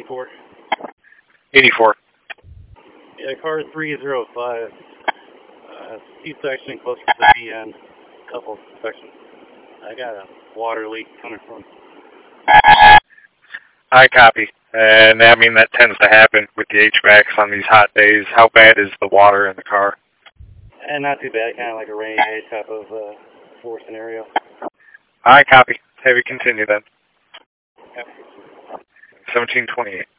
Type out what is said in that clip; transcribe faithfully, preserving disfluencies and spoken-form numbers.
eighty-four. eighty-four. Yeah, car three oh five. Uh, C-section closer to the B end. Couple sections. I got a water leak coming from. I copy. And I mean, that tends to happen with the H V A Cs on these hot days. How bad is the water in the car? And not too bad, kind of like a rainy day type of uh, floor scenario. I copy. Have you continue then. Yep. seventeen twenty-eight.